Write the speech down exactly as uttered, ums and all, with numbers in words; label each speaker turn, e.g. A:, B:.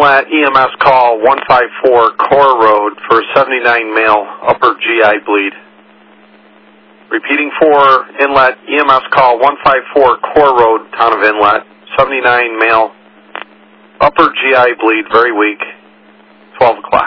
A: inlet, E M S call one five four Core Road for seventy-nine male upper G I bleed. Repeating for inlet, E M S call one five four Core Road, town of Inlet, seventy-nine male upper G I bleed, very weak, twelve o'clock.